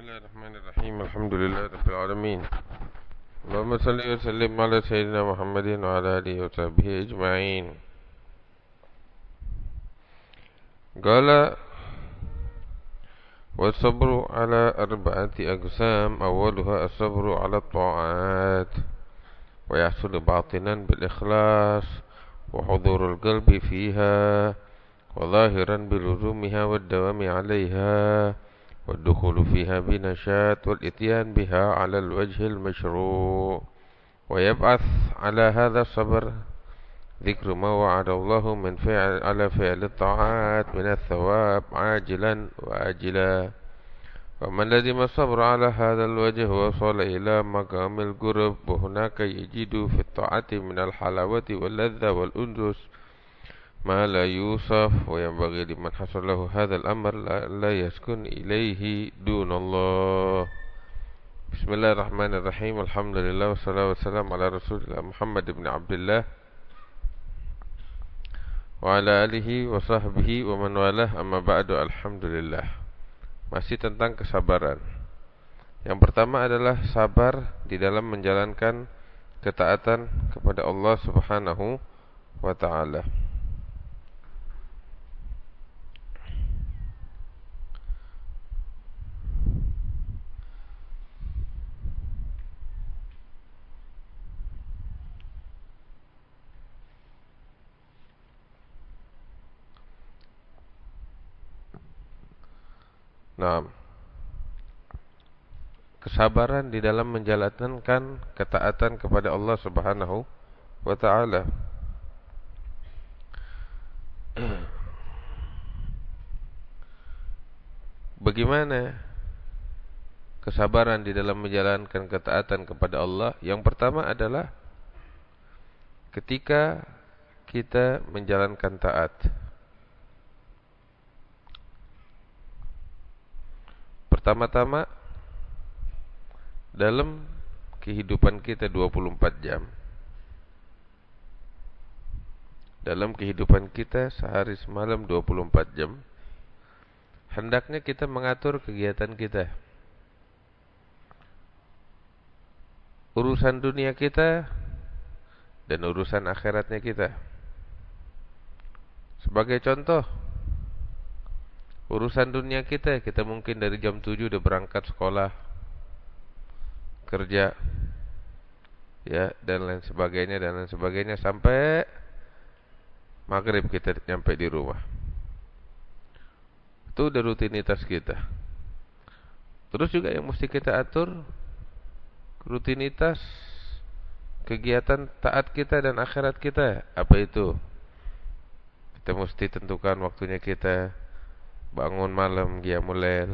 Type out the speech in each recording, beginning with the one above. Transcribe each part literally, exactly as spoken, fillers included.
الله الرحمن الرحيم الحمد لله رب العالمين اللهم صل وسلم على سيدنا محمد وعلى آله وصحبه أجمعين. قال والصبر على أربعة أقسام أولها الصبر على الطاعات ويحصل باطنا بالإخلاص وحضور القلب فيها وظاهرا بلزومها والدوام عليها والدخول فيها بنشاط والإتيان بها على الوجه المشروع. ويبعث على هذا الصبر ذكر ما وعد الله من فعل على فعل الطاعات من الثواب عاجلا وآجلا. ومن لزم الصبر على هذا الوجه وصل إلى مقام القرب وهناك يجد في الطاعة من الحلاوة واللذة والأنس ما لا يوصف. وينبغي لمن حصل له هذا الأمر لا يسكن إليه دون الله. بسم الله الرحمن الرحيم الحمد لله والصلاة والسلام على رسول الله محمد بن عبد الله وعلى آله وصحبه ومن والاه. Amma ba'du. Alhamdulillah. Masih tentang kesabaran. Yang pertama adalah sabar di dalam menjalankan ketaatan kepada Allah Subhanahu wa ta'ala. Nah, kesabaran di dalam menjalankan ketaatan kepada Allah Subhanahu wa ta'ala. Bagaimana kesabaran di dalam menjalankan ketaatan kepada Allah? Yang pertama adalah ketika kita menjalankan taat. Pertama-tama dalam kehidupan kita dua puluh empat jam. Dalam kehidupan kita sehari semalam dua puluh empat jam, hendaknya kita mengatur kegiatan kita. Urusan dunia kita dan urusan akhiratnya kita. Sebagai contoh, urusan dunia kita, kita mungkin dari jam tujuh udah berangkat sekolah, kerja, ya, dan lain sebagainya, dan lain sebagainya, sampai maghrib kita nyampe di rumah. Itu udah rutinitas kita. Terus juga yang mesti kita atur, rutinitas kegiatan taat kita dan akhirat kita. Apa itu? Kita mesti tentukan waktunya kita. Bangun malam qiyamul lail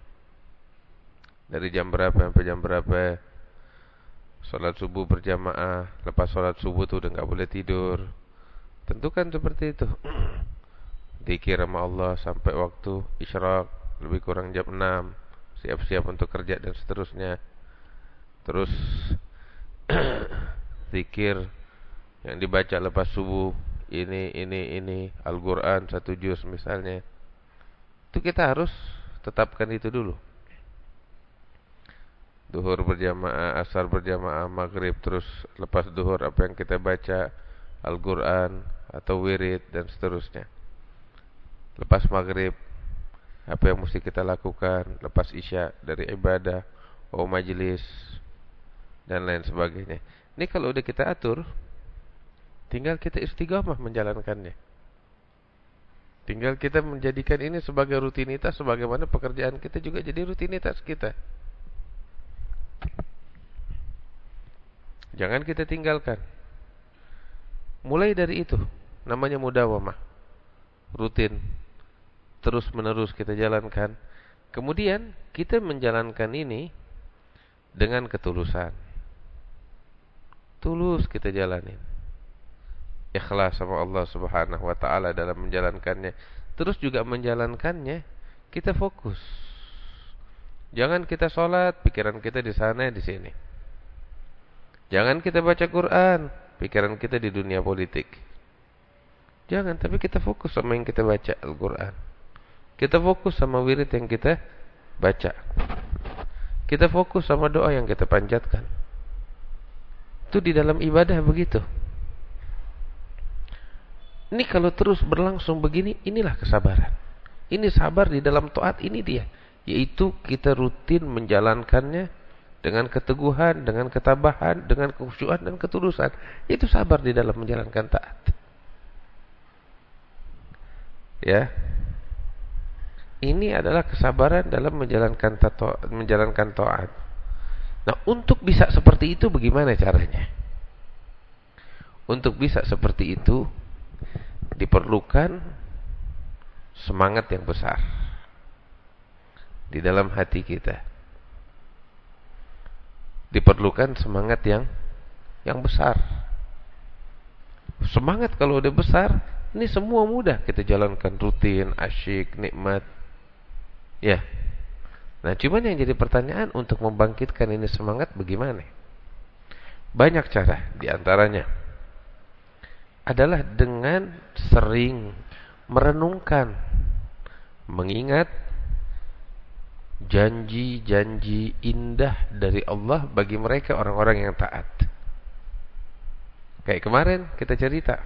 dari jam berapa sampai jam berapa. Salat subuh berjamaah. Lepas salat subuh tuh udah enggak boleh tidur. Tentukan seperti itu. Zikir sama Allah sampai waktu isyraq, lebih kurang jam enam. Siap-siap untuk kerja dan seterusnya. Terus zikir yang dibaca lepas subuh, ini ini ini Al-Qur'an satu juz misalnya. Itu kita harus tetapkan itu dulu. Duhur berjamaah, asar berjamaah, maghrib, terus lepas duhur apa yang kita baca, Al-Quran atau wirid dan seterusnya. Lepas maghrib, apa yang mesti kita lakukan, lepas isya dari ibadah, atau majlis dan lain sebagainya. Ini kalau udah kita atur, tinggal kita istiqamah menjalankannya. Tinggal kita menjadikan ini sebagai rutinitas, sebagaimana pekerjaan kita juga jadi rutinitas kita. Jangan kita tinggalkan. Mulai dari itu, namanya mudawamah. Rutin, terus menerus kita jalankan. Kemudian kita menjalankan ini dengan ketulusan. Tulus kita jalanin. Ikhlas sama Allah Subhanahu wa ta'ala dalam menjalankannya. Terus juga menjalankannya kita fokus. Jangan kita sholat, pikiran kita di sana di sini. Jangan kita baca Quran, pikiran kita di dunia politik. Jangan, tapi kita fokus sama yang kita baca Al-Quran. Kita fokus sama wirid yang kita baca. Kita fokus sama doa yang kita panjatkan. Itu di dalam ibadah begitu. Ini kalau terus berlangsung begini, inilah kesabaran. Ini sabar di dalam taat, ini dia. Yaitu kita rutin menjalankannya dengan keteguhan, dengan ketabahan, dengan kekhusyuan dan ketulusan. Itu sabar di dalam menjalankan taat. Ya. Ini adalah kesabaran dalam menjalankan taat, menjalankan taat. Nah, untuk bisa seperti itu bagaimana caranya? Untuk bisa seperti itu diperlukan semangat yang besar di dalam hati kita. Diperlukan semangat yang yang besar. Semangat kalau udah besar, ini semua mudah kita jalankan, rutin, asyik, nikmat. Ya. Nah, cuman yang jadi pertanyaan untuk membangkitkan ini semangat bagaimana? Banyak cara, di antaranya adalah dengan sering merenungkan, mengingat janji-janji indah dari Allah bagi mereka orang-orang yang taat. Kayak kemarin kita cerita,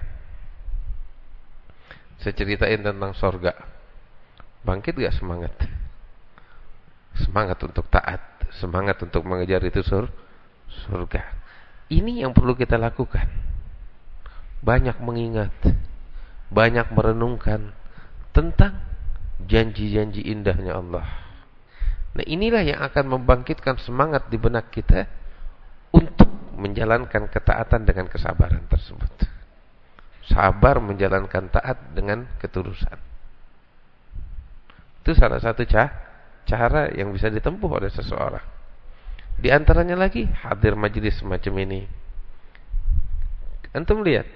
saya ceritain tentang sorga. Bangkit gak semangat? Semangat untuk taat, semangat untuk mengejar itu sur surga. Ini yang perlu kita lakukan. Banyak mengingat, banyak merenungkan tentang janji-janji indahnya Allah. Nah, inilah yang akan membangkitkan semangat di benak kita untuk menjalankan ketaatan dengan kesabaran tersebut. Sabar menjalankan taat dengan ketulusan. Itu salah satu cara cara yang bisa ditempuh oleh seseorang. Di antaranya lagi hadir majelis semacam ini. Antum lihat,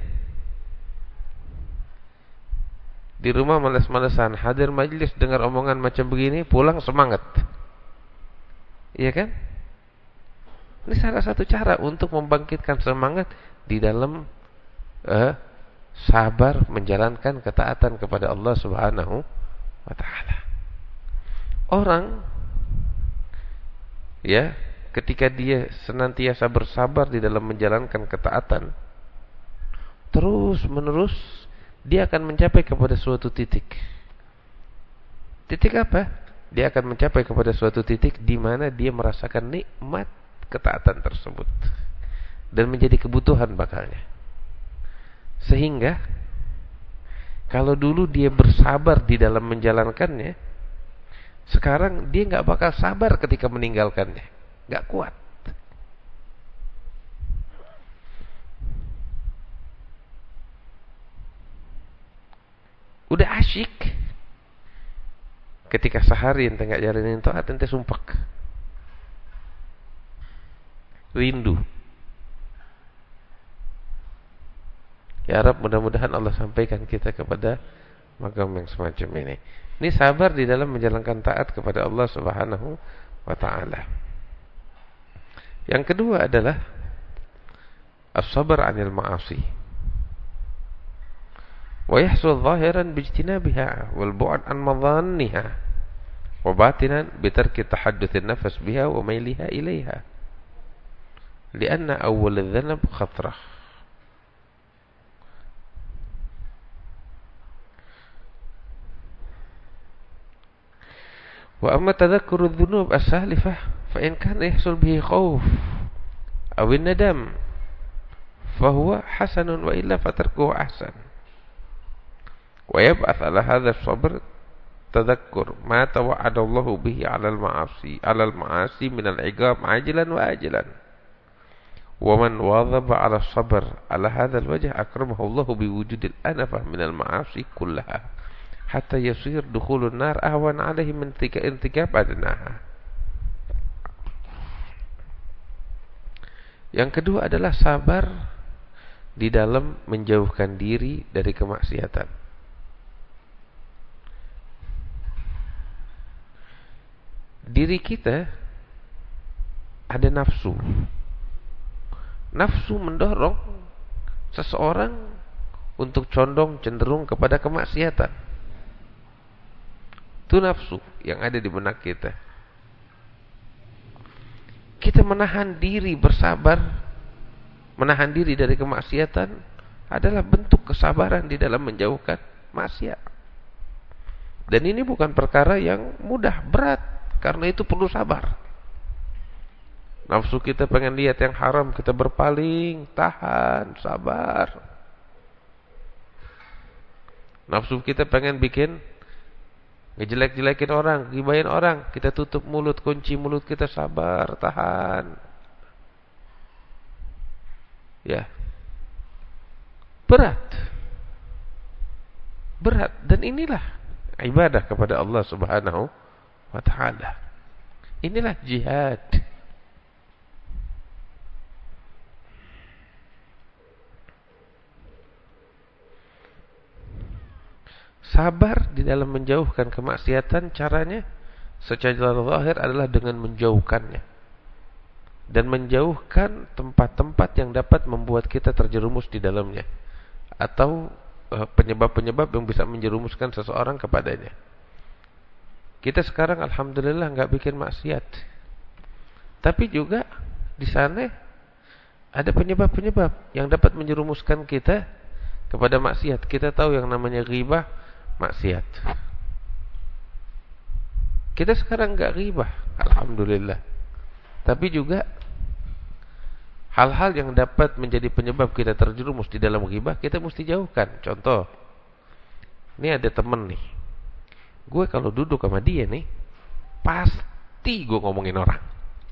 di rumah malas-malasan, hadir majelis dengar omongan macam begini, pulang semangat. Iya kan? Ini salah satu cara untuk membangkitkan semangat di dalam uh, sabar menjalankan ketaatan kepada Allah Subhanahu wa taala. Orang ya, ketika dia senantiasa bersabar di dalam menjalankan ketaatan, terus menerus dia akan mencapai kepada suatu titik. Titik apa? Dia akan mencapai kepada suatu titik di mana dia merasakan nikmat ketaatan tersebut dan menjadi kebutuhan bakalnya. Sehingga kalau dulu dia bersabar di dalam menjalankannya, sekarang dia nggak bakal sabar ketika meninggalkannya, nggak kuat. Udah asyik, ketika sehari ente nggak jalanin taat, ente sumpek, rindu. Ya Rabb, mudah-mudahan Allah sampaikan kita kepada makam yang semacam ini. Ini sabar di dalam menjalankan taat kepada Allah Subhanahu wa taala. Yang kedua adalah as-sabr 'anil ma'asi. Wa yahsul zahiran bijtinabiha wal bu'd an madhanniha wa batinan bi tarki tahadduth an-nafs biha wa mailiha ilaiha. Lianna awwal adh-dhanab khatrah. وأما تذكر الذنوب السالفة فإن كان يحصل به خوف أو الندم فهو حسن وإلا فتركه أحسن ويبعث على هذا الصبر تذكر ما توعد الله به على المعاصي على المعاصي من العقاب عاجلا وآجلا ومن واظب على الصبر على هذا الوجه أكرمه الله بوجود الأنفة من المعاصي كلها hatta yasir dukhulun nar ahwan alaihi min intikab adnaha. Yang kedua adalah sabar di dalam menjauhkan diri dari kemaksiatan. Diri kita ada nafsu. Nafsu mendorong seseorang untuk condong cenderung kepada kemaksiatan. Itu nafsu yang ada di benak kita. kita menahan diri, bersabar, menahan diri dari kemaksiatan adalah bentuk kesabaran di dalam menjauhkan maksiat. Dan ini bukan perkara yang mudah, berat, karena itu perlu sabar. Nafsu kita pengen lihat yang haram, kita berpaling, tahan, sabar. Nafsu kita pengen bikin ngejelek-jelekin orang, gibahin orang, kita tutup mulut, kunci mulut kita, sabar, tahan. Ya. Berat. Berat, dan inilah ibadah kepada Allah Subhanahu wa taala. Inilah jihad. Sabar di dalam menjauhkan kemaksiatan, caranya secara zahir adalah dengan menjauhkannya dan menjauhkan tempat-tempat yang dapat membuat kita terjerumus di dalamnya, atau penyebab-penyebab yang bisa menjerumuskan seseorang kepadanya. Kita sekarang alhamdulillah nggak bikin maksiat, tapi juga di sana ada penyebab-penyebab yang dapat menjerumuskan kita kepada maksiat. Kita tahu yang namanya ghibah, maksiat. Kita sekarang nggak ghibah, alhamdulillah, tapi juga hal-hal yang dapat menjadi penyebab kita terjerumus di dalam ghibah, kita mesti jauhkan. Contoh, ini ada temen nih, gue kalau duduk sama dia nih, pasti gue ngomongin orang.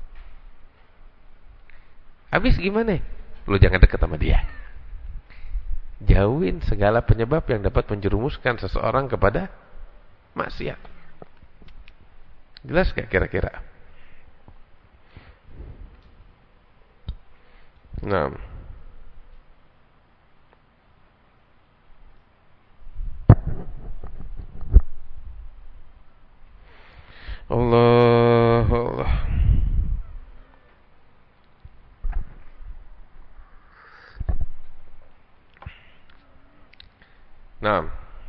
Habis gimana? Lu jangan deket sama dia. Jauhin segala penyebab yang dapat menjerumuskan seseorang kepada maksiat. Jelas gak kira-kira? Nah, Allah Allah. Nah,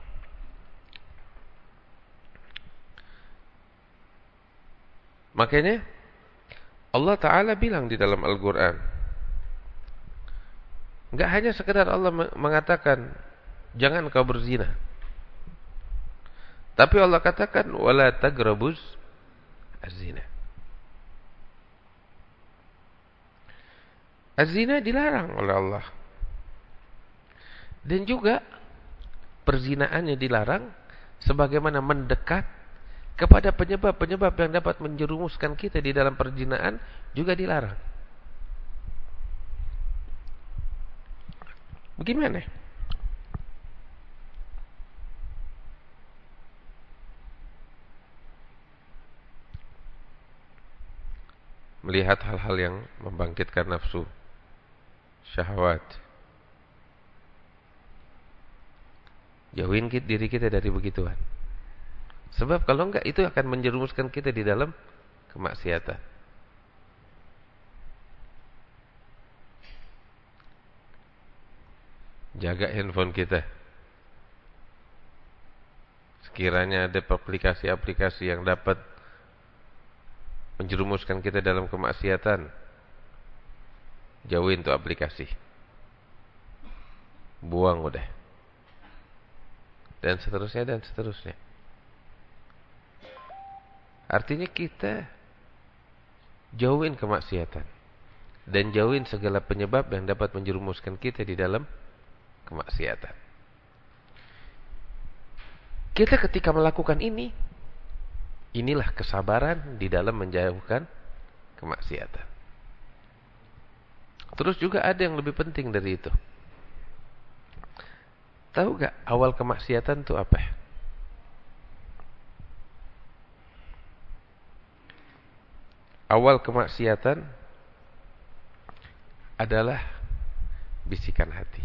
makanya Allah Ta'ala bilang di dalam Al-Quran, enggak hanya sekedar Allah mengatakan jangan kau berzina, tapi Allah katakan wala tagrabuz az-zina. Az-zina dilarang oleh Allah. Dan juga perzinaannya dilarang, sebagaimana mendekat kepada penyebab-penyebab yang dapat menjerumuskan kita di dalam perzinaan juga dilarang. Bagaimana? Melihat hal-hal yang membangkitkan nafsu, syahwat. Jauhin diri kita dari begituan. Sebab kalau enggak, itu akan menjerumuskan kita di dalam kemaksiatan. Jaga handphone kita. Sekiranya ada aplikasi-aplikasi yang dapat menjerumuskan kita dalam kemaksiatan, jauhin tuh aplikasi. Buang udah. Dan seterusnya dan seterusnya. Artinya kita jauhin kemaksiatan dan jauhin segala penyebab yang dapat menjerumuskan kita di dalam kemaksiatan. Kita ketika melakukan ini, inilah kesabaran di dalam menjauhkan kemaksiatan. Terus juga ada yang lebih penting dari itu. Tahu gak awal kemaksiatan itu apa? Awal kemaksiatan adalah bisikan hati.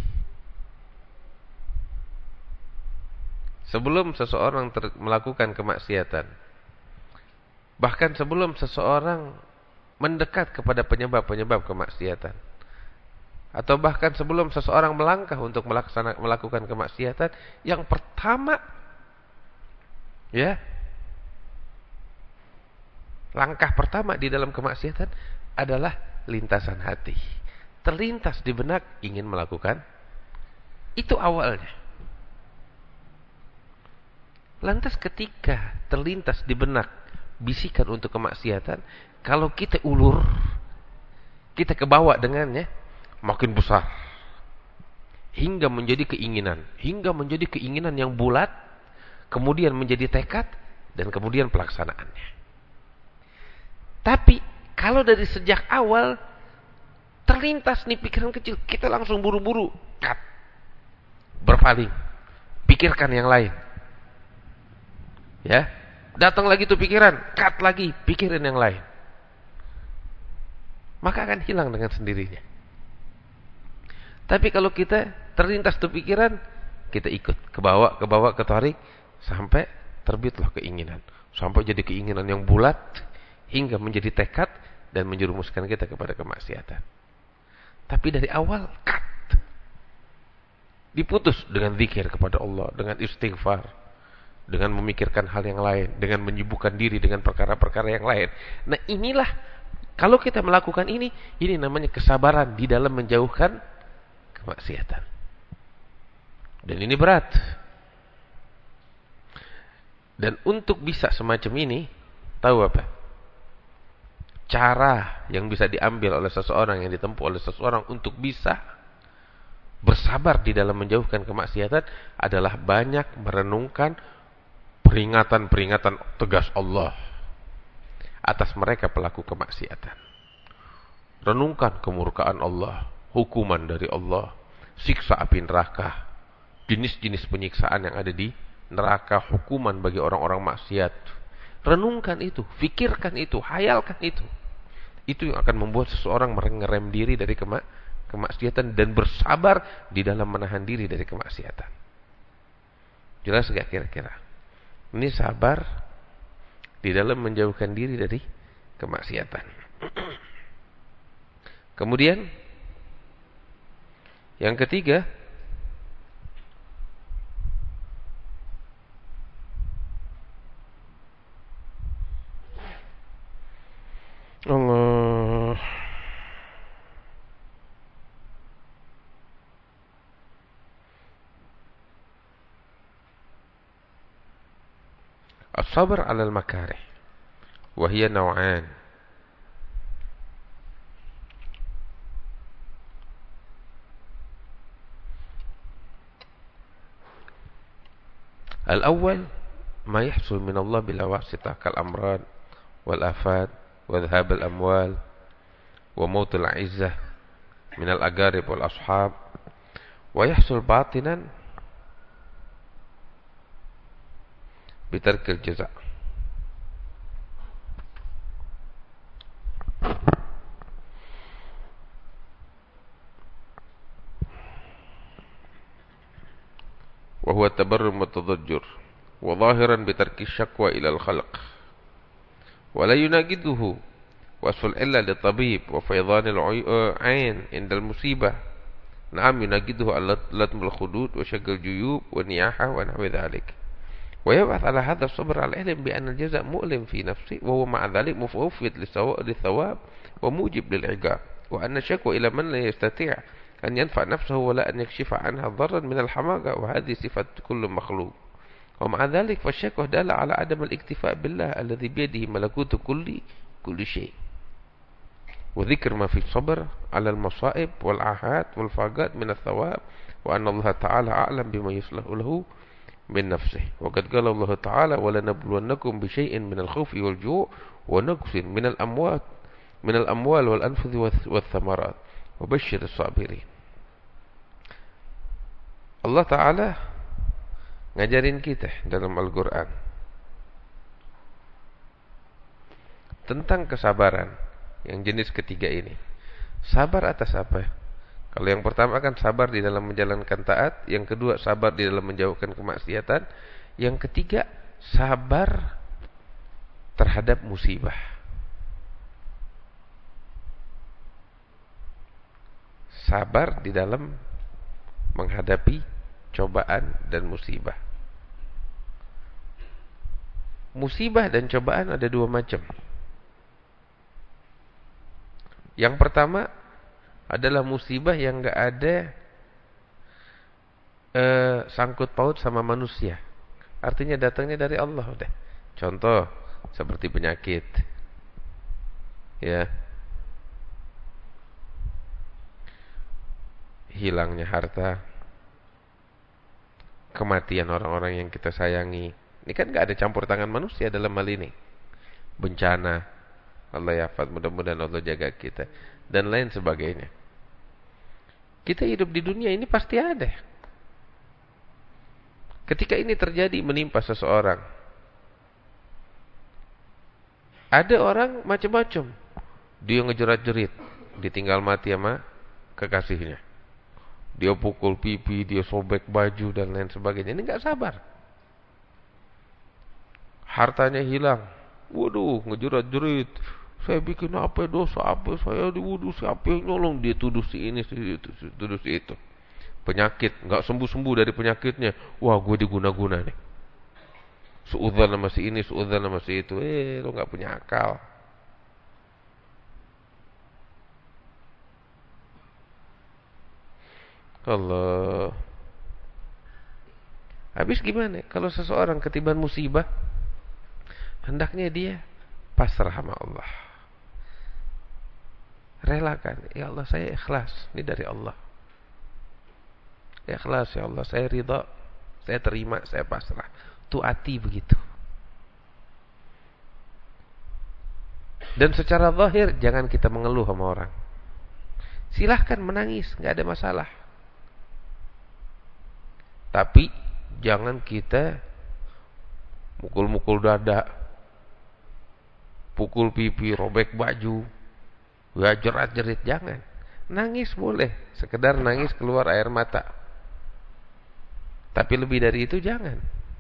Sebelum seseorang melakukan kemaksiatan, bahkan sebelum seseorang mendekat kepada penyebab-penyebab kemaksiatan, atau bahkan sebelum seseorang melangkah untuk melaksana, melakukan kemaksiatan, yang pertama, ya, langkah pertama di dalam kemaksiatan adalah lintasan hati. Terlintas di benak ingin melakukan, itu awalnya. Lantas ketika terlintas di benak bisikan untuk kemaksiatan, kalau kita ulur, kita kebawa dengannya, makin besar. Hingga menjadi keinginan, hingga menjadi keinginan yang bulat, kemudian menjadi tekad, dan kemudian pelaksanaannya. Tapi kalau dari sejak awal terlintas nih pikiran kecil, kita langsung buru-buru cut, berpaling, pikirkan yang lain. Ya, datang lagi tuh pikiran, cut lagi, pikirin yang lain. Maka akan hilang dengan sendirinya. Tapi kalau kita terlintas tuh pikiran, kita ikut, ke bawah, ke bawah, ketarik, sampai terbitlah keinginan. Sampai jadi keinginan yang bulat, hingga menjadi tekad, dan menjerumuskan kita kepada kemaksiatan. Tapi dari awal, cut. Diputus dengan zikir kepada Allah, dengan istighfar, dengan memikirkan hal yang lain, dengan menyibukkan diri dengan perkara-perkara yang lain. Nah inilah, kalau kita melakukan ini, ini namanya kesabaran di dalam menjauhkan kemaksiatan. Dan ini berat. Dan untuk bisa semacam ini, tahu apa? Cara yang bisa diambil oleh seseorang, yang ditempuh oleh seseorang untuk bisa bersabar di dalam menjauhkan kemaksiatan adalah banyak merenungkan peringatan-peringatan tegas Allah atas mereka pelaku kemaksiatan. Renungkan kemurkaan Allah, hukuman dari Allah, siksa api neraka, jenis-jenis penyiksaan yang ada di neraka, hukuman bagi orang-orang maksiat. Renungkan itu, fikirkan itu, hayalkan itu. Itu yang akan membuat seseorang mengerem diri dari kema- kemaksiatan dan bersabar di dalam menahan diri dari kemaksiatan. Jelas gak kira-kira? Ini sabar di dalam menjauhkan diri dari kemaksiatan. Kemudian yang ketiga, Allah, as-sabr 'ala al-makarih wa hiya naw'an. Al-awwal ma yahsul min Allah bila wasitah kal amrad wal afat wa dhahab al-amwal wa maut al-'izzah min al-agarib wal ashab, wa yahsul batinan bitarkil jaza'. وهو التبرم والتضجر وظاهرا بترك الشكوى إلى الخلق ولا يناقضه وصف العلة للطبيب وفيضان العين عند المصيبة. نعم يناقضه لطم الخدود وشق الجيوب والنياحة ونحو ذلك. ويبعث على هذا الصبر على العلم بأن الجزاء مؤلم في نفسه وهو مع ذلك مفوت للثواب وموجب للعقاب، وأن الشكوى إلى من لا يستطيع أن ينفع نفسه ولا أن يكشف عنها ضرا من الحماقة، وهذه صفة كل مخلوق. ومع ذلك فالشكوى دالة على عدم الاكتفاء بالله الذي بيده ملكوت كل كل شيء، وذكر ما في الصبر على المصائب والعاهات والفاقات من الثواب، وأن الله تعالى أعلم بما يصلح له من نفسه. وقد قال الله تعالى ولنبلونكم بشيء من الخوف والجوع ونقص من الأموال من الأموال والأنفس والثمرات وبشر الصابرين. Allah Ta'ala ngajarin kita dalam Al-Quran tentang kesabaran yang jenis ketiga ini. Sabar atas apa? Kalau yang pertama kan sabar di dalam menjalankan taat, yang kedua sabar di dalam menjauhkan kemaksiatan, yang ketiga sabar terhadap musibah. Sabar di dalam menghadapi cobaan dan musibah. Musibah dan cobaan ada dua macam. Yang pertama adalah musibah yang enggak ada eh, sangkut paut sama manusia. Artinya datangnya dari Allah udah. Contoh seperti penyakit. Ya. Hilangnya harta, kematian orang-orang yang kita sayangi. Ini kan enggak ada campur tangan manusia dalam hal ini. Bencana, Allah yafad, mudah-mudahan Allah jaga kita, dan lain sebagainya. Kita hidup di dunia ini pasti ada. Ketika ini terjadi menimpa seseorang, ada orang macam-macam. Dia ngejerat-jerit, ditinggal mati sama kekasihnya. Dia pukul pipi, dia sobek baju dan lain sebagainya. Ini enggak sabar. Hartanya hilang. Waduh, ngejerat-jerit. Saya bikin apa dosa apa, saya diwudu, siapa yang nolong, dia tuduh si ini, si itu, tuduh si itu. Penyakit, enggak sembuh-sembuh dari penyakitnya. Wah, gue diguna-guna nih. Suudzon sama si ini, suudzon sama si itu. Eh, lo enggak punya akal. Allah. Habis gimana? Kalau seseorang ketiban musibah, hendaknya dia pasrah sama Allah. Relakan, ya Allah saya ikhlas, ini dari Allah. Ikhlas ya Allah, saya ridha, saya terima, saya pasrah. Tuati begitu. Dan secara zahir jangan kita mengeluh sama orang. Silahkan menangis, enggak ada masalah. Tapi jangan kita mukul-mukul dada, pukul pipi, robek baju, ya jerat-jerit, jangan. Nangis boleh, sekedar nangis keluar air mata. Tapi lebih dari itu jangan.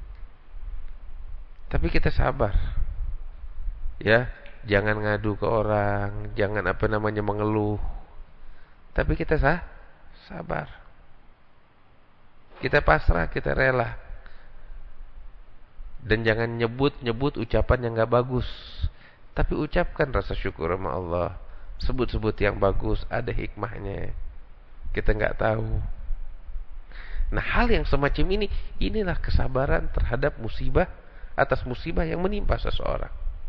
Tapi kita sabar. Ya, jangan ngadu ke orang, jangan apa namanya mengeluh. Tapi kita sah, sabar. Kita pasrah, kita rela. Dan jangan nyebut-nyebut ucapan yang gak bagus. Tapi ucapkan rasa syukur sama Allah. Sebut-sebut yang bagus, ada hikmahnya. Kita gak tahu. Nah, hal yang semacam ini, inilah kesabaran terhadap musibah, atas musibah yang menimpa seseorang.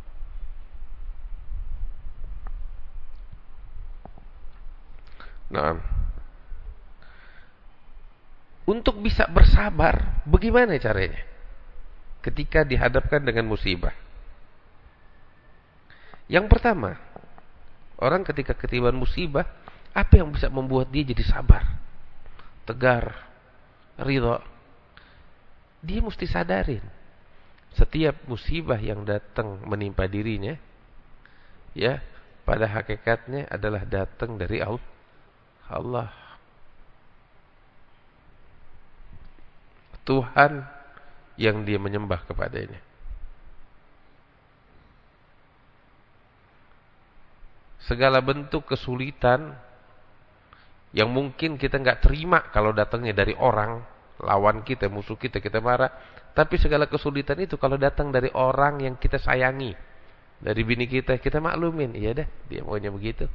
Nah, untuk bisa bersabar, bagaimana caranya? Ketika dihadapkan dengan musibah. Yang pertama, orang ketika ketiban musibah, apa yang bisa membuat dia jadi sabar, tegar, ridha? Dia mesti sadarin setiap musibah yang datang menimpa dirinya, ya, pada hakikatnya adalah datang dari Allah. Tuhan yang dia menyembah kepadanya. Segala bentuk kesulitan yang mungkin kita nggak terima kalau datangnya dari orang, lawan kita, musuh kita, kita marah. Tapi segala kesulitan itu kalau datang dari orang yang kita sayangi, dari bini kita, kita maklumin. Iya dah, dia maunya begitu.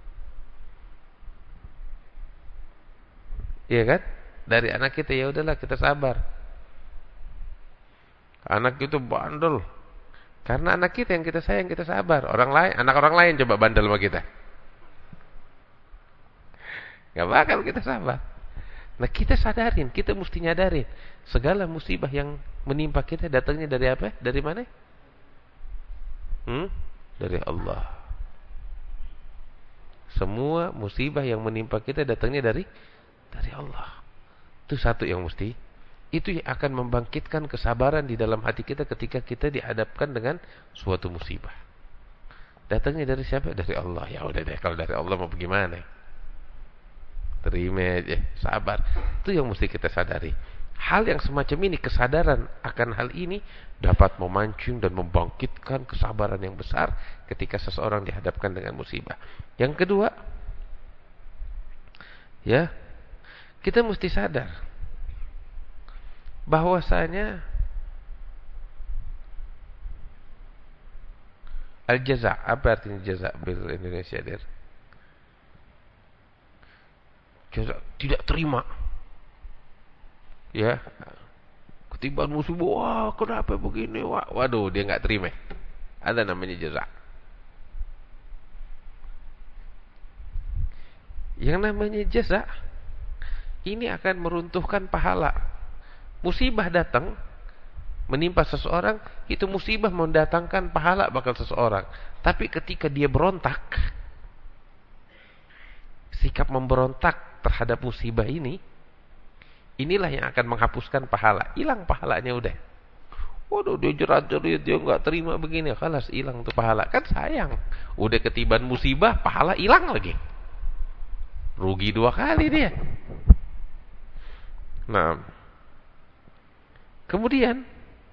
Iya kan? Dari anak kita, ya udahlah kita sabar. Anak itu bandel. Karena anak kita yang kita sayang, kita sabar. Orang lain, anak orang lain coba bandel sama kita, gak bakal kita sabar. Nah, kita sadarin, kita mesti nyadarin segala musibah yang menimpa kita datangnya dari apa? Dari mana? Hmm? Dari Allah. Semua musibah yang menimpa kita datangnya dari dari Allah. Itu satu yang mesti. Itu yang akan membangkitkan kesabaran di dalam hati kita ketika kita dihadapkan dengan suatu musibah. Datangnya dari siapa? Dari Allah. Ya udah deh, kalau dari Allah mau bagaimana? Terima aja, sabar. Itu yang mesti kita sadari. Hal yang semacam ini, kesadaran akan hal ini dapat memancing dan membangkitkan kesabaran yang besar ketika seseorang dihadapkan dengan musibah. Yang kedua, ya, kita mesti sadar bahwasanya al-jaza', apa artinya jaza' bil Indonesia, Dir? Jaza tidak terima. Ya. Ketiban musibah, wah kenapa begini? Wah, waduh, dia enggak terima. Ada namanya jaza. Yang namanya jaza ini akan meruntuhkan pahala. Musibah datang menimpa seseorang, itu musibah mendatangkan pahala bakal seseorang. Tapi ketika dia berontak, sikap memberontak terhadap musibah ini, inilah yang akan menghapuskan pahala. Hilang pahalanya udah. Waduh, dia jerat-jerit, dia enggak terima begini, khalas hilang tuh pahala. Kan sayang. Udah ketiban musibah, pahala hilang lagi. Rugi dua kali dia. Nah, kemudian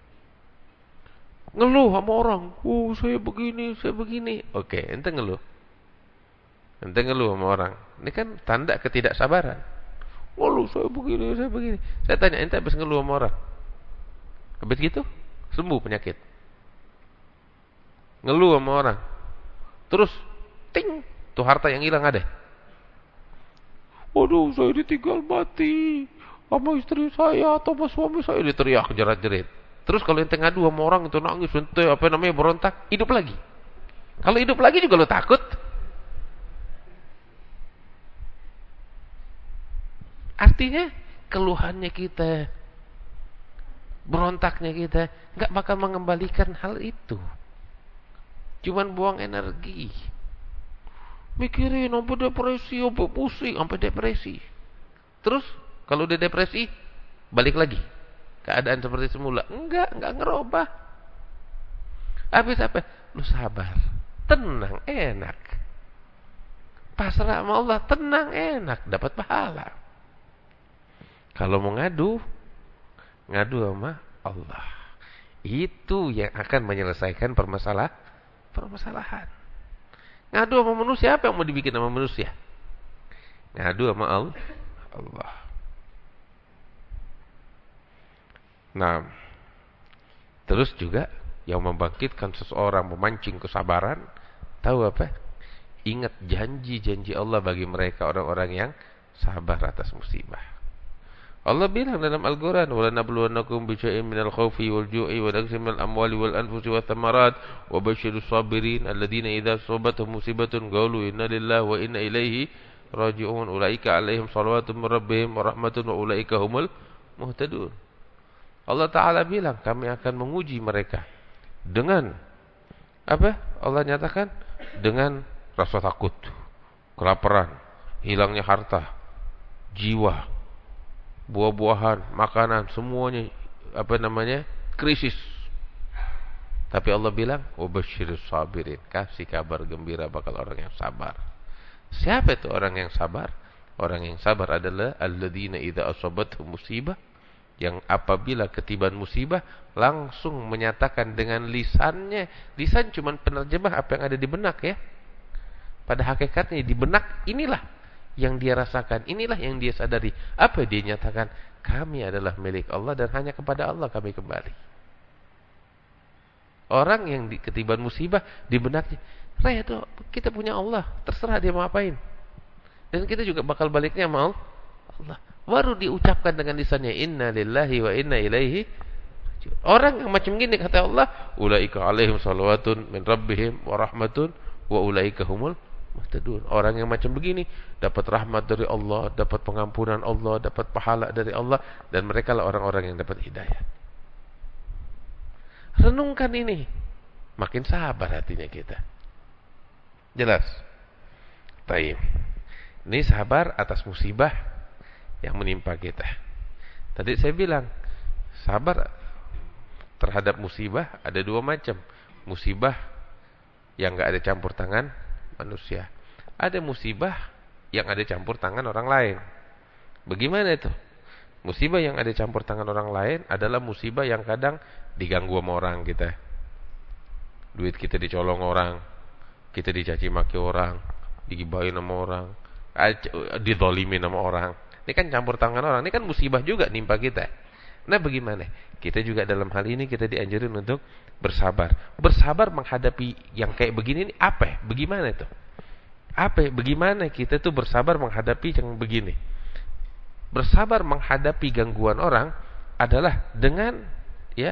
ngeluh sama orang, oh saya begini, saya begini. Oke, ente ngeluh. Ente ngeluh sama orang. Ini kan tanda ketidaksabaran. Ngeluh, saya begini, saya begini. Saya tanya, ente habis ngeluh sama orang, habis gitu sembuh penyakit. Ngeluh sama orang, terus ting, tuh harta yang hilang ada. Waduh, saya ditinggal mati sama istri saya atau sama suami saya, diteriak jerat-jerit. Terus kalau ente ngadu sama orang itu nangis, ente apa namanya berontak, hidup lagi. Kalau hidup lagi juga lo takut. Artinya keluhannya kita, berontaknya kita nggak bakal mengembalikan hal itu. Cuman buang energi. Mikirin sampai depresi, sampai pusing, sampai depresi. Terus kalau udah depresi, balik lagi keadaan seperti semula. Enggak, enggak ngerubah. Habis apa? Lu sabar, tenang, enak. Pasrah sama Allah, tenang, enak, dapat pahala. Kalau mau ngadu, ngadu sama Allah. Itu yang akan menyelesaikan permasalahan. Permasalahan. Ngadu sama manusia, apa yang mau dibikin sama manusia? Ngadu sama Allah. Nah, terus juga yang membangkitkan seseorang, memancing kesabaran, tahu apa? Ingat janji-janji Allah bagi mereka orang-orang yang sabar atas musibah. Allah bilang dalam Al-Quran, "Wala nabluwannakum bisyai'in minal khawfi wal ju'i wa naqsin minal amwali wal anfusi wath thamarat wa basyirus sabirin alladziina idza asabatuhum musibatun qalu inna lillahi wa inna ilaihi raji'un ulaika 'alaihim shalawatun min rabbihim wa rahmatun wa ulaika humul muhtadun." Allah Ta'ala bilang, kami akan menguji mereka dengan apa? Allah nyatakan dengan rasa takut, kelaparan, hilangnya harta, jiwa, buah-buahan, makanan, semuanya apa namanya? Krisis. Tapi Allah bilang, "Wabasyirus sabirin." Kasih kabar gembira bakal orang yang sabar. Siapa itu orang yang sabar? Orang yang sabar adalah alladzina idza asabatuhum musibah, yang apabila ketiban musibah langsung menyatakan dengan lisannya. Lisan cuma penerjemah apa yang ada di benak ya. Pada hakikatnya di benak inilah yang dia rasakan, inilah yang dia sadari. Apa dia nyatakan? Kami adalah milik Allah dan hanya kepada Allah kami kembali. Orang yang di ketiban musibah di benaknya, "Redo, kita punya Allah, terserah dia mau apain. Dan kita juga bakal baliknya sama Allah." Baru diucapkan dengan lisannya, "Inna lillahi wa inna ilaihi raji'un." Orang yang macam gini kata Allah, "Ulaika 'alaihim shalawatun min rabbihim wa rahmatun wa ulaika humul muhtadun." Orang yang macam begini dapat rahmat dari Allah, dapat pengampunan Allah, dapat pahala dari Allah, dan mereka lah orang-orang yang dapat hidayah. Renungkan ini, makin sabar hatinya kita. Jelas? Baik. Ini sabar atas musibah yang menimpa kita. Tadi saya bilang, sabar terhadap musibah ada dua macam. Musibah yang enggak ada campur tangan manusia. Ada musibah yang ada campur tangan orang lain. Bagaimana itu? Musibah yang ada campur tangan orang lain adalah musibah yang kadang diganggu sama orang kita. Duit kita dicolong orang, kita dicaci maki orang, digibahin sama orang, dizalimin sama orang. Ini kan campur tangan orang, ini kan musibah juga nimpa kita. Nah bagaimana? Kita juga dalam hal ini kita dianjurin untuk bersabar. Bersabar menghadapi yang kayak begini ini apa? Bagaimana itu? Apa? Bagaimana kita tuh bersabar menghadapi yang begini? Bersabar menghadapi gangguan orang adalah dengan ya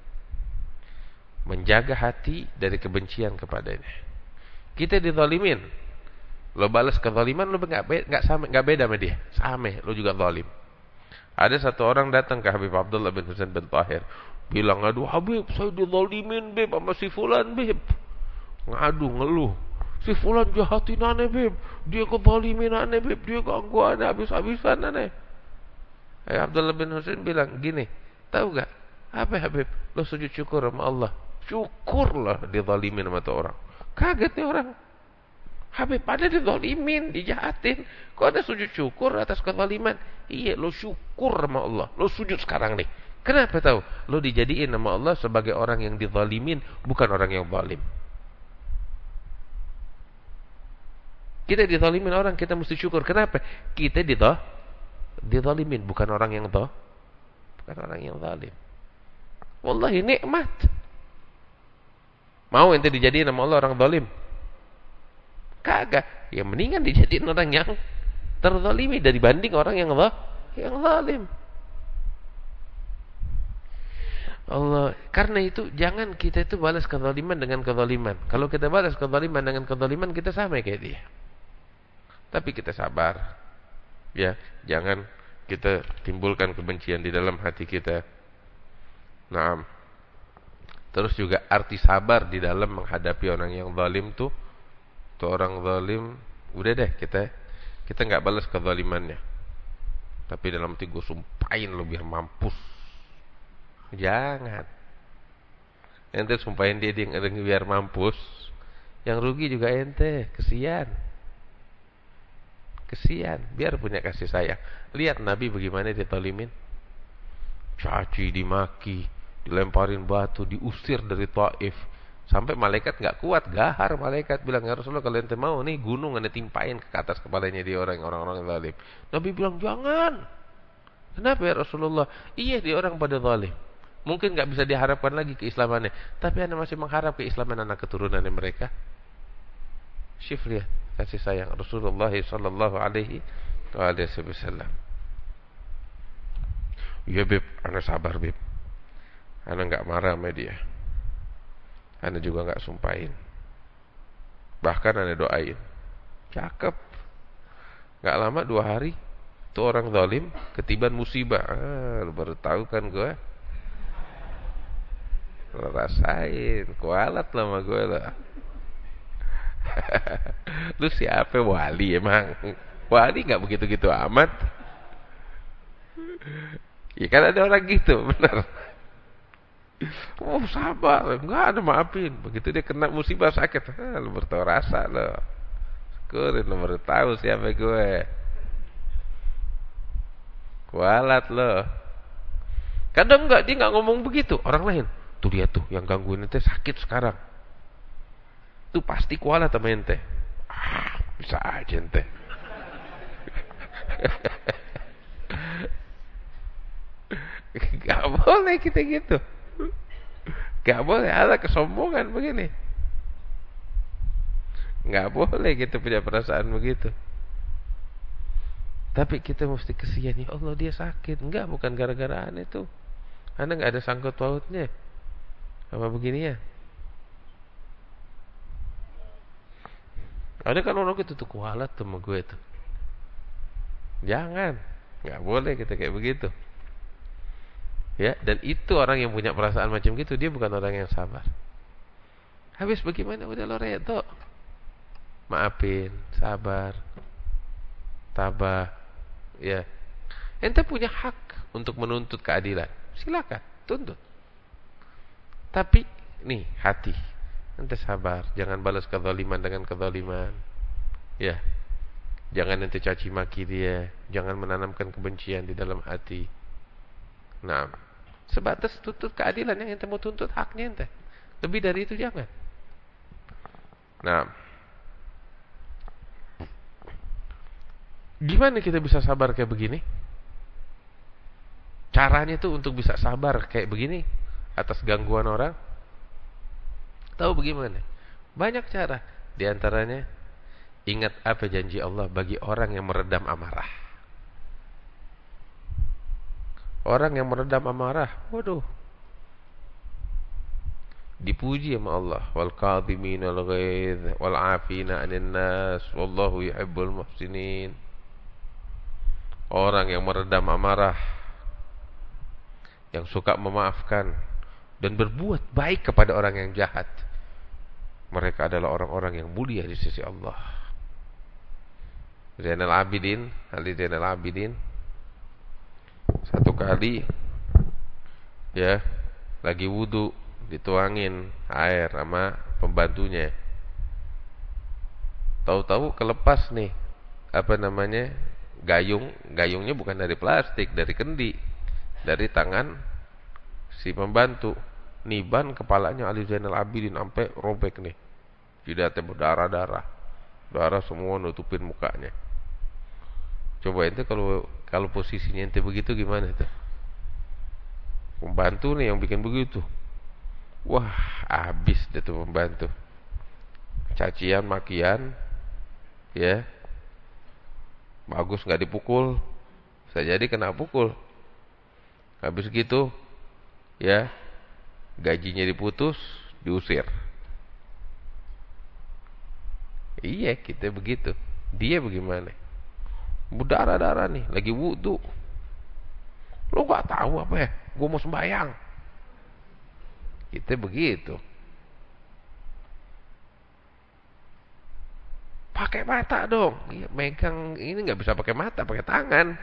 menjaga hati dari kebencian kepadanya. Kita dizalimin, lo balas kezaliman, lo nggak be, nggak sama, nggak beda sama dia, sama, lo juga zalim. Ada satu orang datang ke Habib Abdullah bin Husain bin Tahir, bilang, aduh Habib, saya dizalimin beb sama si fulan beb. Ngadu, ngeluh, si fulan jahatin aneh beb, dia kezalimin aneh beb, dia ganggu aneh habis-habisan aneh. Eh, Abdullah bin Husain bilang gini, tahu gak apa Habib, lo sujud syukur sama Allah, syukurlah dizalimin sama tuh orang. Kaget nih orang, Habib pada dizalimin, dijahatin, kok ada sujud syukur atas kezaliman? Iya, lo syukur sama Allah, lo sujud sekarang nih. Kenapa tahu? Lo dijadiin sama Allah sebagai orang yang dizalimin, bukan orang yang zalim. Kita dizalimin orang, kita mesti syukur. Kenapa? Kita dizalimin, bukan orang yang zalim, bukan orang yang zalim. Wallahi nikmat. Mau ente dijadiin sama Allah orang zalim? Kagak. Ya mendingan dijadiin orang yang terzalimi dibanding orang yang yang zalim. Allah, karena itu jangan kita itu balas kezaliman dengan kezaliman. Kalau kita balas kezaliman dengan kezaliman, kita sama kayak dia. Tapi kita sabar. Ya, jangan kita timbulkan kebencian di dalam hati kita. Naam. Terus juga arti sabar di dalam menghadapi orang yang zalim tuh, tuh orang zalim, udah deh kita kita nggak balas kezalimannya. Tapi dalam hati gue sumpahin lo biar mampus. Jangan. Ente sumpahin dia dia biar mampus. Yang rugi juga ente, kesian. Kesian, biar punya kasih sayang. Lihat Nabi bagaimana ditolimin. Caci, dimaki, dilemparin batu, diusir dari Taif. Sampai malaikat gak kuat, gahar malaikat bilang, ya Rasulullah kalau ente mau nih gunung ente timpain ke atas kepalanya dia orang-orang zalim. Nabi bilang jangan. Kenapa ya Rasulullah? Iya dia orang pada zalim. Mungkin gak bisa diharapkan lagi keislamannya, tapi anda masih mengharap keislaman anak keturunannya mereka. Syif lihat kasih sayang Rasulullah sallallahu alaihi wasallam. Ya beb, anda sabar beb. Anda gak marah sama dia. Anda juga gak sumpahin. Bahkan anda doain. Cakep. Gak lama dua hari tuh orang zalim ketiban musibah. Ah, lu baru tahu kan gue. Lu rasain, kualat lah sama gue lah. Lu siapa wali emang? Wali gak begitu-gitu amat. Ya kan ada orang gitu, benar. Oh sabar, enggak ada maafin. Begitu dia kena musibah sakit, ah, lu bertahu rasa lo. Syukurin lu baru tahu siapa gue. Kualat lo. Kadang enggak, dia enggak ngomong begitu. Orang lain, tuh dia tuh yang gangguin ente sakit sekarang. Tuh pasti kualat sama ente. Ah, bisa aja ente. Gak boleh kita gitu. Gak boleh ada kesombongan begini. Gak boleh kita punya perasaan begitu. Tapi kita mesti kesian, ya Allah dia sakit. Enggak, bukan gara-gara aneh tuh. Anda gak ada sangkut pautnya sama beginian. Ada kan orang gitu tuh kualat sama gue tuh. Jangan, gak boleh kita kayak begitu. Ya, dan itu orang yang punya perasaan macam gitu, dia bukan orang yang sabar. Habis bagaimana udah lo redo. Maafin, sabar, tabah. Ya. Ente punya hak untuk menuntut keadilan. Silakan, tuntut. Tapi nih, hati. Ente sabar, jangan balas kezaliman dengan kezaliman. Ya. Jangan ente caci maki dia, jangan menanamkan kebencian di dalam hati. Nah, sebatas tuntut keadilan yang ente mau tuntut, haknya ente. Lebih dari itu jangan. Nah, gimana kita bisa sabar kayak begini? Caranya tuh untuk bisa sabar kayak begini atas gangguan orang. Tahu bagaimana? Banyak cara. Di antaranya, ingat apa janji Allah bagi orang yang meredam amarah. Orang yang meredam amarah, waduh, dipuji sama Allah. Wal kadhiminal ghaidh wal 'afina 'anil nas wallahu yuhibbul muhsinin. Orang yang meredam amarah, yang suka memaafkan dan berbuat baik kepada orang yang jahat, mereka adalah orang-orang yang mulia di sisi Allah. Zainal Abidin, Ali Zainal Abidin, satu kali ya lagi wudu, dituangin air sama pembantunya. Tahu-tahu kelepas nih apa namanya gayung, gayungnya bukan dari plastik, dari kendi, dari tangan si pembantu. Niban kepalanya Ali Zainal Abidin sampai robek nih, jidatnya berdarah-darah, darah semua nutupin mukanya. Coba ente kalau kalau posisinya ente begitu gimana itu? Pembantu nih yang bikin begitu, wah habis deh tuh pembantu. Cacian, makian, ya bagus nggak dipukul, bisa jadi kena pukul. Habis gitu, ya gajinya diputus, diusir. Iya kita begitu. Dia bagaimana? Berdarah-darah nih, lagi wudu. Lo nggak tahu apa ya? Gue mau sembahyang. Kita begitu. Pakai mata dong. Ya, megang ini nggak bisa pakai mata, pakai tangan.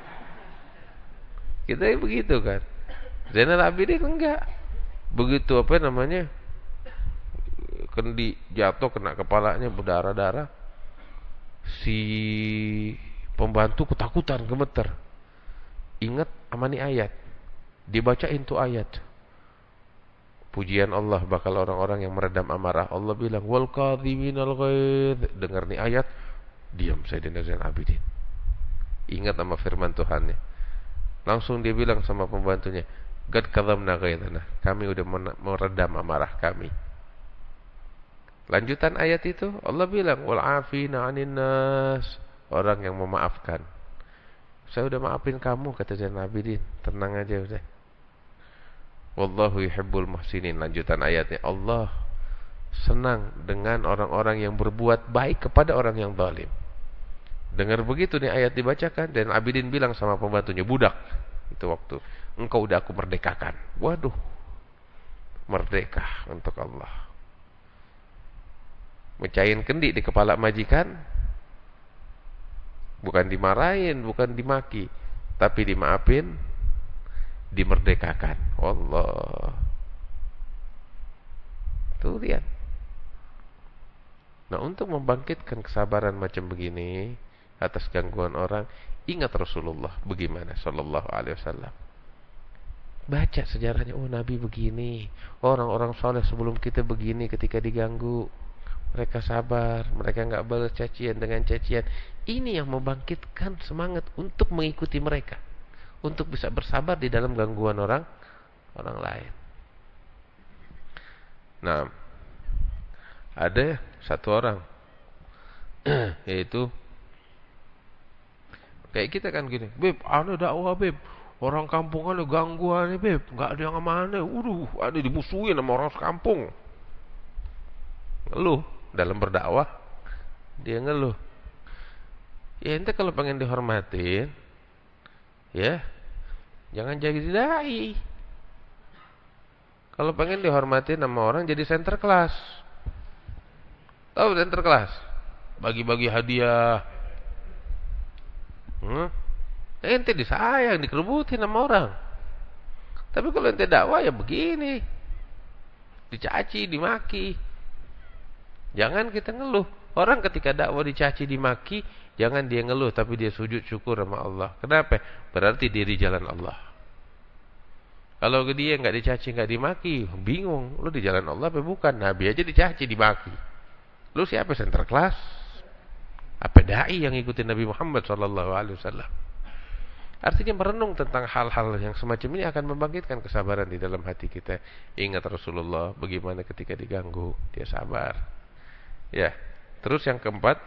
Kita begitu kan. Zainal Abidin enggak. Begitu apa namanya? Kendi jatuh kena kepalanya berdarah-darah. Si pembantu ketakutan, gemeter. Ingat amani ayat. Dibacain tuh ayat. Pujian Allah bakal orang-orang yang meredam amarah. Allah bilang wal kadhiminal ghaidh. Dengar nih ayat, diam Sayyidina Zainal Abidin. Ingat sama firman Tuhannya. Langsung dia bilang sama pembantunya, "Qad kadzamna ghaidhana." Kami udah meredam amarah kami. Lanjutan ayat itu Allah bilang wal 'afina 'anil nas. Orang yang memaafkan. Saya udah maafin kamu, kata Zainal Abidin. Tenang aja udah. Wallahu yuhibbul muhsinin. Lanjutan ayatnya, Allah senang dengan orang-orang yang berbuat baik kepada orang yang zalim. Dengar begitu nih ayat dibacakan, dan Abidin bilang sama pembantunya, budak itu waktu, engkau udah aku merdekakan. Waduh, merdeka untuk Allah. Mecahin kendi di kepala majikan, bukan dimarahin, bukan dimaki, tapi dimaafin, dimerdekakan. Allah. Tuh lihat. Nah, untuk membangkitkan kesabaran macam begini atas gangguan orang, ingat Rasulullah bagaimana sallallahu alaihi wasallam. Baca sejarahnya, oh Nabi begini, orang-orang soleh sebelum kita begini ketika diganggu. Mereka sabar, mereka enggak balas cacian dengan cacian. Ini yang membangkitkan semangat untuk mengikuti mereka, untuk bisa bersabar di dalam gangguan orang orang lain. Nah, ada satu orang yaitu kayak kita kan gini, Beb, anu dakwah Beb, orang kampung anu gangguan nih Beb, enggak ada yang amanah. Waduh, ada dimusuhin sama orang sekampung. Ngeluh dalam berdakwah, dia ngeluh. Ya ente kalau pengen dihormatin, ya jangan jadi dai. Kalau pengen dihormatin sama orang, jadi center class. Tahu center class? Bagi-bagi hadiah. Hmm? Ente disayang, dikerebutin sama orang. Tapi kalau ente dakwah ya begini, dicaci, dimaki. Jangan kita ngeluh. Orang ketika dakwah dicaci, dimaki, jangan dia ngeluh, tapi dia sujud syukur sama Allah. Kenapa? Berarti diri jalan Allah. Kalau dia nggak dicaci, nggak dimaki, bingung, lu di jalan Allah apa bukan? Nabi aja dicaci, dimaki. Lu siapa, center class? Apa dai yang ngikutin Nabi Muhammad sallallahu alaihi wasallam? Artinya merenung tentang hal-hal yang semacam ini akan membangkitkan kesabaran di dalam hati kita. Ingat Rasulullah bagaimana ketika diganggu, dia sabar. Ya, terus yang keempat,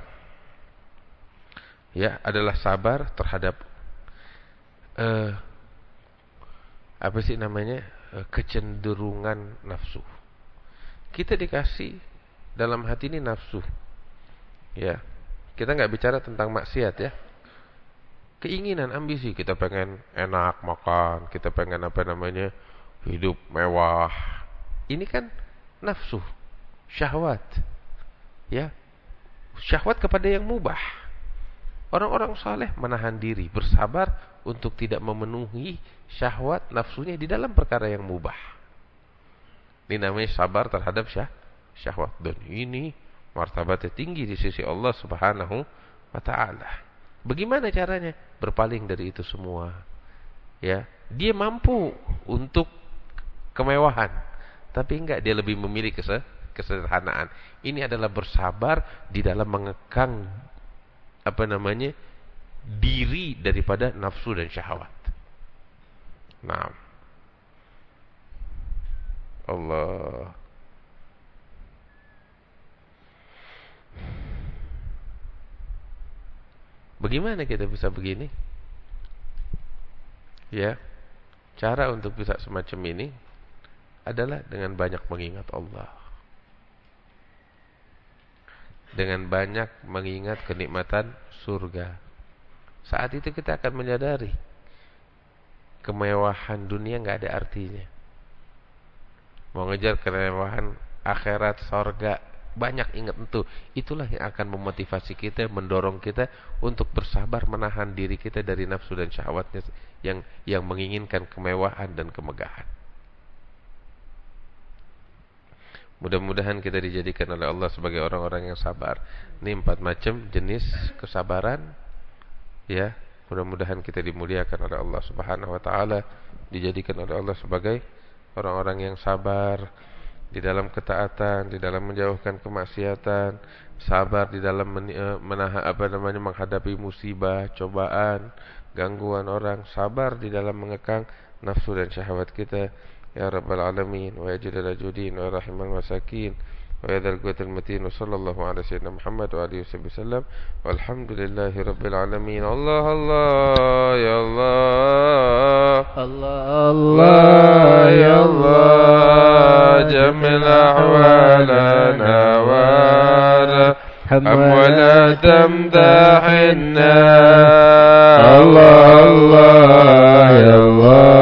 ya adalah sabar terhadap uh, apa sih namanya, kecenderungan nafsu. Kita dikasih dalam hati ini nafsu, ya. Kita nggak bicara tentang maksiat ya. Keinginan, ambisi, kita pengen enak makan, kita pengen apa namanya, hidup mewah. Ini kan nafsu, syahwat, ya. Syahwat kepada yang mubah. Orang-orang saleh menahan diri, bersabar untuk tidak memenuhi syahwat nafsunya di dalam perkara yang mubah. Ini namanya sabar terhadap syah, syahwat. Dan ini martabatnya tinggi di sisi Allah Subhanahu wa ta'ala. Bagaimana caranya? Berpaling dari itu semua. Ya, dia mampu untuk kemewahan, tapi enggak, dia lebih memilih kesederhanaan. Ini adalah bersabar di dalam mengekang apa namanya, diri daripada nafsu dan syahwat. Nah, Allah. Bagaimana kita bisa begini? Ya, cara untuk bisa semacam ini adalah dengan banyak mengingat Allah, dengan banyak mengingat kenikmatan surga. Saat itu kita akan menyadari kemewahan dunia nggak ada artinya. Mau ngejar kemewahan akhirat, surga, banyak ingat itu. Itulah yang akan memotivasi kita, mendorong kita untuk bersabar menahan diri kita dari nafsu dan syahwatnya yang yang menginginkan kemewahan dan kemegahan. Mudah-mudahan kita dijadikan oleh Allah sebagai orang-orang yang sabar. Ini empat macam jenis kesabaran, ya. Mudah-mudahan kita dimuliakan oleh Allah Subhanahu wa ta'ala, dijadikan oleh Allah sebagai orang-orang yang sabar di dalam ketaatan, di dalam menjauhkan kemaksiatan, sabar di dalam menahan apa namanya, menghadapi musibah, cobaan, gangguan orang, sabar di dalam mengekang nafsu dan syahwat kita. Ya Rabbal Alamin, wa ya Jalal Judin, wa Rahimal Masakin, wa ya Dzal Quwwatil Matin, wa sallallahu ala sayyidina Muhammad wa alihi wasallam. Walhamdulillahi Rabbil Alamin. Allah Allah ya Allah, Allah Allah ya Allah, jamil ahwalana warham wa la tamdahinna. Allah Allah ya Allah,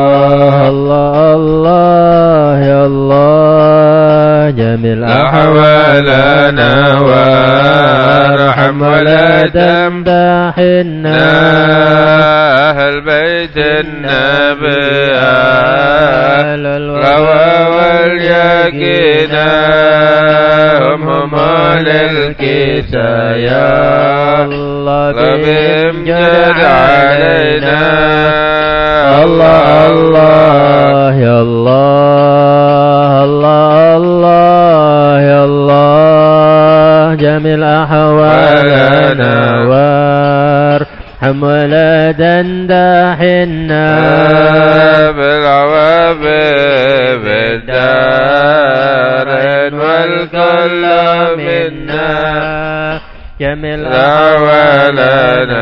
Allah ya Allah, jamil ahwalana warham wa la tamdahinna. Ahl baitin nabi al-rawa wal yakina hum lil kisaya Allah bihim jad alaina. Allah Allah ya Allah, Allah Allah ya Allah, jamil ahwalana warham wa la tandahinna. بالعواب بالدار والكل منا جميل أحوالنا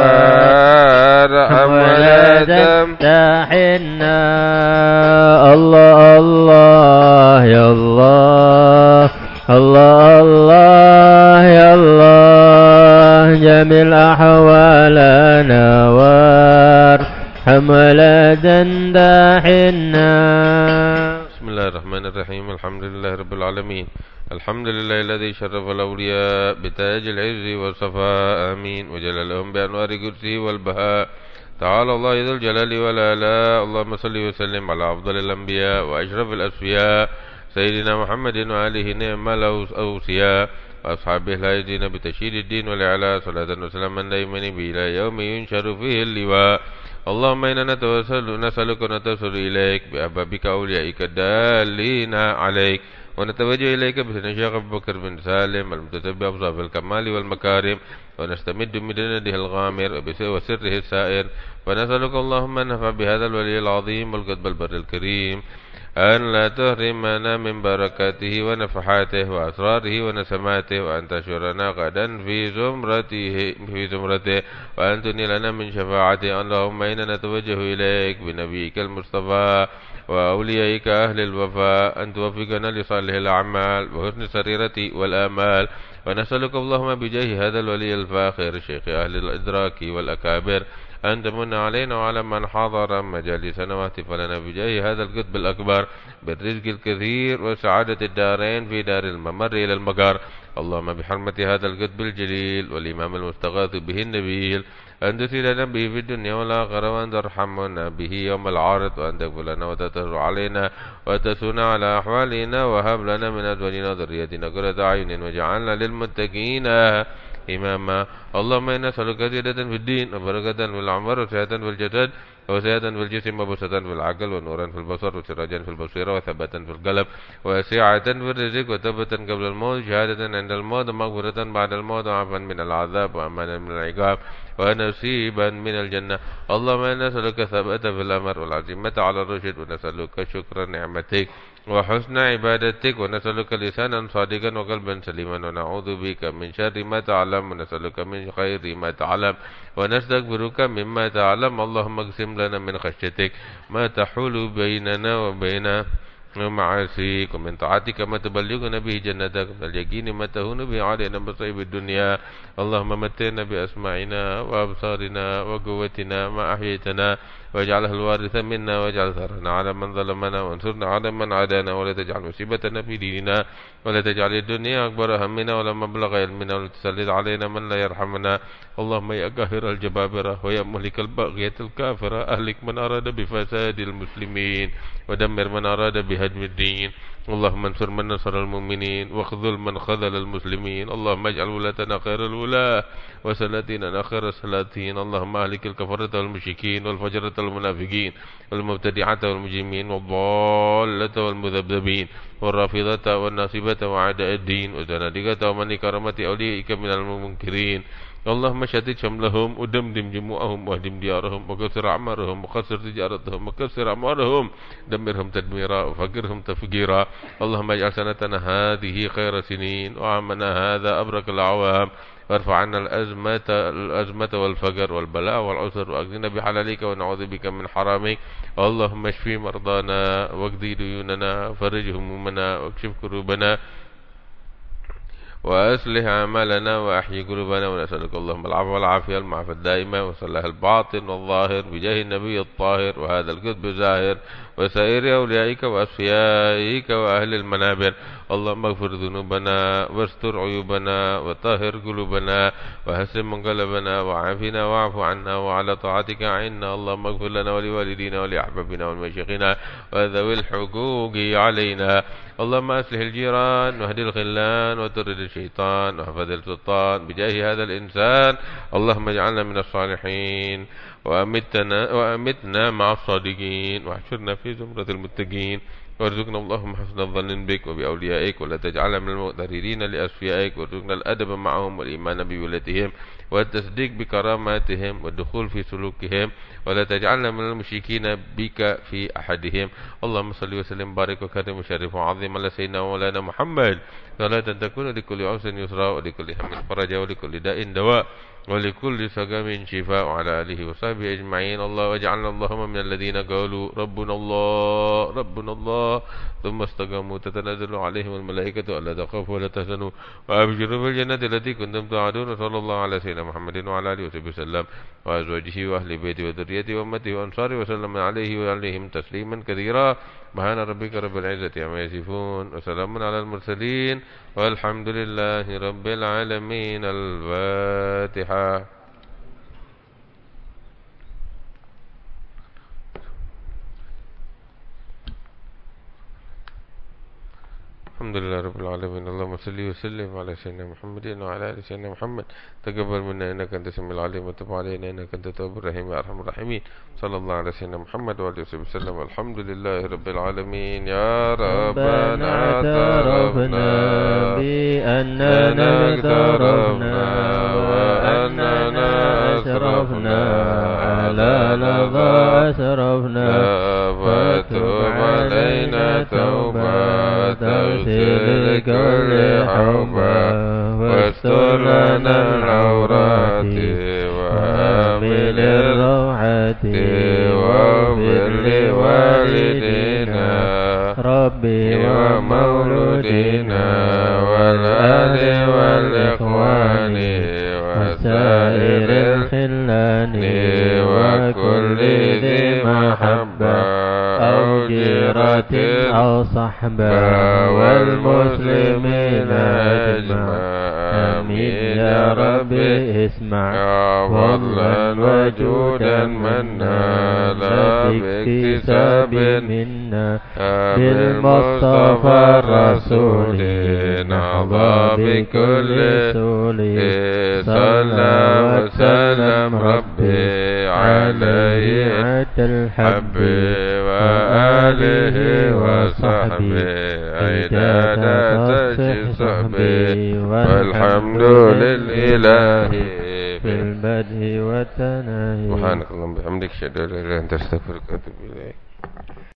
وارحم ولا تمتحنا. الله الله يا الله، الله الله يا الله، جميل أحوالنا وارحم ولا تمتحنا. بسم الله الرحمن الرحيم. الحمد لله رب العالمين. الحمد لله الذي شرف الأولياء بتاج العز والصفاء آمين، وجللهم بأنوار قدسه والبهاء. تعالى الله ذو الجلال والآلاء. اللهم صل وسلم على أفضل الأنبياء وأشرف الأسفياء سيدنا محمد وآله نعم الأوصياء وأصحابه الهادين بتشييد الدين والإعلاء، صلاة وسلاما دائمين إلى يوم ينشر فيه اللواء. اللهم إنا نتوسل نسألك ونتوسل إليك بأحبابك أوليائك الدالين عليك، ونتوجه إليك بسنة الشيخ أبو بكر بن سالم المتتبع بصف الكمال والمكارم، ونستمد من نديه الغامر وسره السائر، ونسألك اللهم أن نفع بهذا الولي العظيم والقطب البر الكريم أن لا تحرمنا من بركاته ونفحاته وأسراره ونسماته، وأن تشرنا غدا في زمرته في زمرته، وأن تنيلنا من شفاعته. اللهم إنا نتوجه إليك بنبيك المصطفى وأوليائك أهل الوفاء أن توفقنا لصالح الأعمال وحسن السريرة والآمال، ونسألك اللهم بجاه هذا الولي الفاخر شيخ أهل الإدراك والأكابر أن تمن علينا وعلى من حضر مجالسنا واهتف لنا بجاه هذا القطب الأكبر بالرزق الكثير وسعادة الدارين في دار الممر إلى المقر. اللهم بحرمة هذا القطب الجليل والإمام المستغاث به النبيل أن تسيلنا به في الدنيا والآخرة، وأن ترحمنا به يوم العارض، وأن تغفر لنا وتتر علينا وتسون على أحوالنا، وهب لنا من أزواجنا وذريتنا قرة أعين وجعلنا للمتقين إماما. اللهم إنا نسألك زيادة في الدين وبركة في العمر وسعة في الجسد وسعة في الجسم وبسطة في العقل ونورا في البصر وسراجا في البصيرة وثباتا في القلب وسعة في الرزق وتوبة قبل الموت، شهادة عند الموت، مغفرة بعد الموت، وعفوا من العذاب، وأمانا من العقاب، ونصيبا من الجنة. اللهم إنا نسألك ثبات في الأمر والعزيمة على الرشد، ونسألك شكر نعمتك وحسن عبادتك، ونسألك لسانا صادقا وقلبا سليما، ونعوذ بك من شر ما تعلم، ونسألك من خير ما تعلم، ونستغفرك مما تعلم. اللهم اقسم لنا من خشيتك ما تحول بيننا وبين معاصيك، ومن طاعتك ما تبلغنا به جنتك، من اليقين ما تهون به علينا مصائب الدنيا. اللهم متعنا بأسماعنا وأبصارنا وقوتنا ما أحييتنا، واجعلها الوارث منا، واجعل ثارنا على من ظلمنا، وانصرنا على من عادانا، ولا تجعل مصيبتنا في ديننا، ولا تجعل الدنيا أكبر همنا ولا مبلغ علمنا، ولا تسلط علينا من لا يرحمنا. اللهم يا قاهر الجبابرة ويا مهلك الباغية الكافرة، أهلك من أراد بفساد المسلمين ودمر من أراد بهدم الدين. اللهم انصر من نصر المؤمنين واخذل من خذل المسلمين. اللهم اجعل ولاتنا خير الولاة وسلاطيننا خير السلاطين. اللهم اهلك الكفرة والمشركين والفجرة والمنافقين والمبتدعة والمجرمين والضالة والمذبذبين والرافضة والناصبة وعداء الدين وزنادقة ومن كرامة أوليائك من المنكرين. اللهم شتت شملهم ودمدم جموعهم واهدم ديارهم وكسر أعمارهم وخسر تجارتهم وكسر أموالهم، دمرهم تدميرا وفقرهم تفجيرا. اللهم اجعل سنتنا هذه خير سنين وعامنا هذا أبرك الأعوام، وارفع عنا الأزمة, الأزمة والفقر والبلاء والعسر، وأغننا بحلالك ونعوذ بك من حرامك. اللهم اشفي مرضانا واقضي ديوننا وفرج همومنا واكشف كروبنا وأصلح أعمالنا وأحيي قلوبنا، ونسألك اللهم العفو والعافية المعافى الدائمة وصلح الباطن والظاهر بجاه النبي الطاهر وهذا القطب الزاهر وسائر أوليائك وأصفيائك وأهل المنابر. اللهم اغفر ذنوبنا واستر عيوبنا وطهر قلوبنا وحسن منقلبنا وعافنا واعف عنا وعلى طاعتك عنا. اللهم اغفر لنا ولوالدينا ولأحبابنا والمشيخنا وذوي الحقوق علينا. اللهم أصلح الجيران واهد الخلان وترد الشيطان وحفظ السلطان بجاه هذا الإنسان. اللهم اجعلنا من الصالحين وأمتنا, وأمتنا مع الصادقين واحشرنا في زمرة المتقين، وارزقنا اللهم حسن الظن بك وبأوليائك، ولا تجعلنا من المغتررين لأصفيائك، وارزقنا الأدب معهم والإيمان بولتهم والتصديق بكراماتهم والدخول في سلوكهم، ولا تجعلنا من المشركين بك في أحدهم. اللهم صل وسلم بارك وكرم وشرف وعظم على سيدنا ومولانا محمد صلاة تكون لكل عسر يسرا ولكل هم فرجا ولكل داء دواء ولكل سقم شفاء، وعلى آله وصحبه أجمعين. الله واجعلنا اللهم من الذين قالوا ربنا الله ربنا الله ثم استقاموا تتنزل عليهم الملائكة ألا تخافوا ولا تحزنوا وأبشروا بالجنة التي كنتم توعدون. صلى الله على سيدنا محمد وعلى آله وصحبه وسلم وأزواجه وأهل بيته وذريته وأمته وأنصاره وسلم عليه وعليهم تسليما كثيرا. سبحان ربك رب العزة عما يصفون وسلام على المرسلين والحمد لله رب العالمين. الفاتحة. الحمد لله رب العالمين. اللهم صل وسلم على سيدنا محمد وعلى آل سيدنا محمد. تقبل منا إنك أنت السميع العليم، وتب علينا إنك أنت التواب الرحيم يا أرحم الراحمين. صلى الله على سيدنا محمد وعلى آله وسلم والحمد لله رب العالمين. يا ربنا اعترفنا بأننا اقترفنا وأننا أسرفنا على لظى أسرفنا تب علينا توبة تغسل كل حوبة واستر لنا العورات وآمن الروعة واغفر لوالدينا ربي ومولودينا والآل والإخوان وسائر الخلان وكل ذي محبة أو جيرة أو صحبة والمسلمين أجمع آمين يا ربي اسمع فضلا وجودا منا لا باكتساب منا بالمصطفى الرسول نهضى بكل سول صلى وسلم ربي عليه عد الحب وآله وصحبه عداد تشي صحبه والحمد لله في البدء والتناهي. سبحانك اللهم وبحمدك أشهد أن لا إله إلا أنت أستغفرك وأتوب إليك.